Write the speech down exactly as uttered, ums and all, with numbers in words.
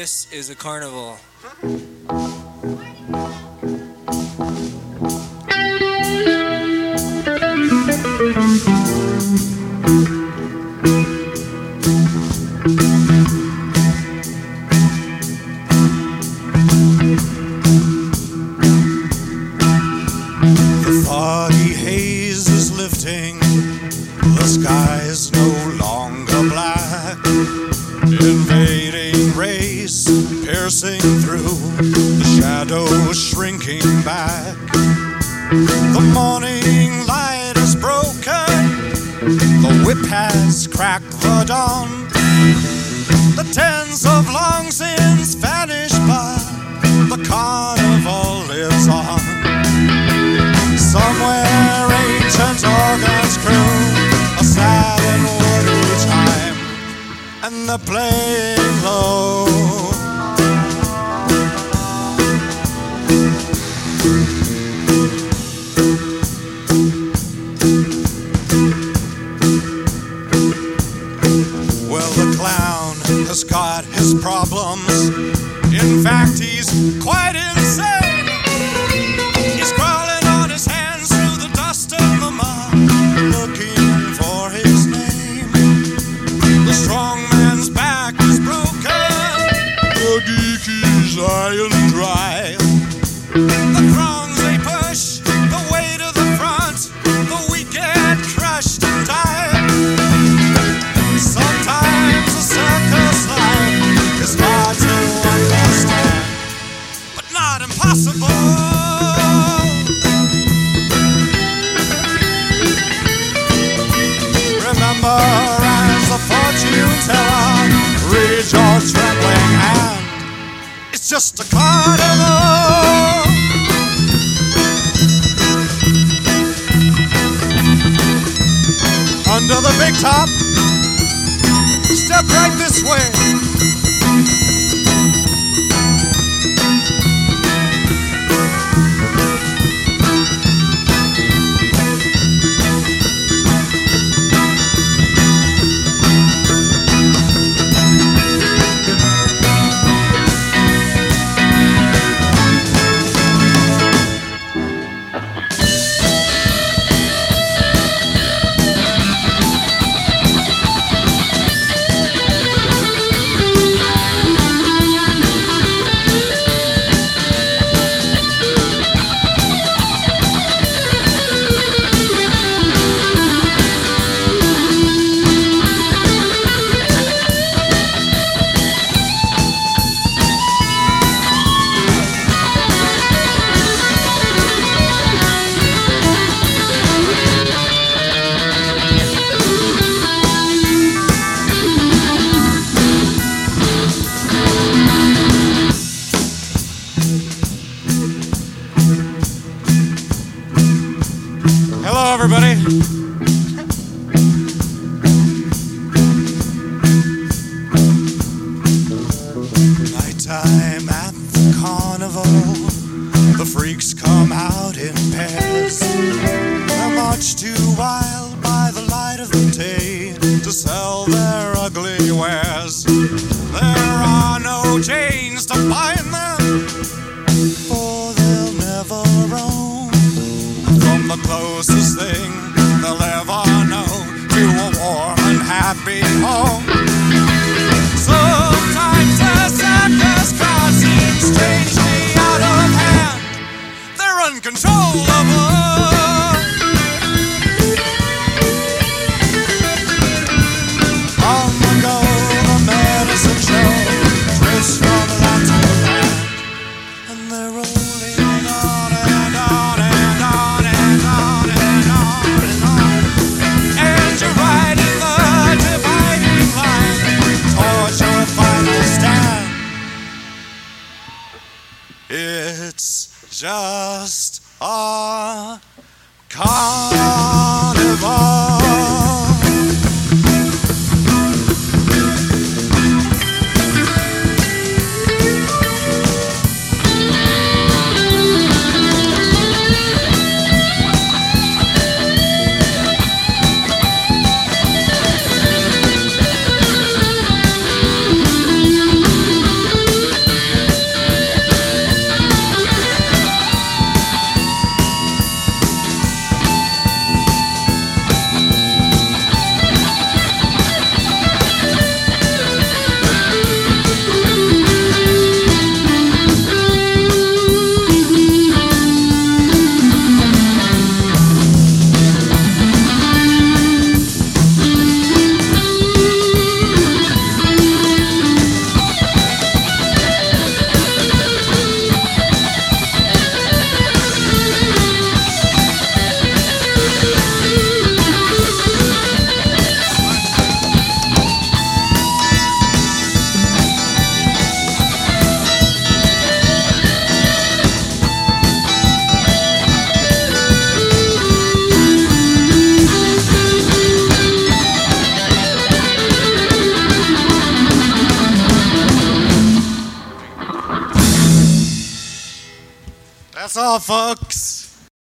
This is a carnival. The foggy haze is lifting, the sky is no longer black. Invading rays piercing through, the shadows shrinking back. The morning light is broken, the whip has cracked the dawn. The tens of long since vanished, but the carnival lives on. Somewhere ancient organs croon a sad and woody chime, and they're playing low. Well, the clown has got his problems. In fact, he's quite insane. He's crawling on his hands through the dust and the mud, looking for his name. The strong man's back is broken, the geek is lying dry. The throngs they push the way to the front, the weak get crushed and die. Sometimes a circus life is hard to understand, but not impossible. Remember, as a fortune teller, read your trembling hand. It's just a carnival. Under the big top, step right this way. Hello, everybody. Nighttime at the carnival, the freaks come out in pairs. They're much too wild by the light of the day to sell their ugly wares. There are no chains to bind them, for they'll never roam from the closest thing they'll ever know to a warm and happy home. Sometimes the circus crowd seems strangely out of hand. They're uncontrollable. On the go, the medicine show drifts from land to land, and they're rolling on and on and on and on and on and on. And you're riding the dividing line towards your final stand. It's just a carnival. That's all, folks.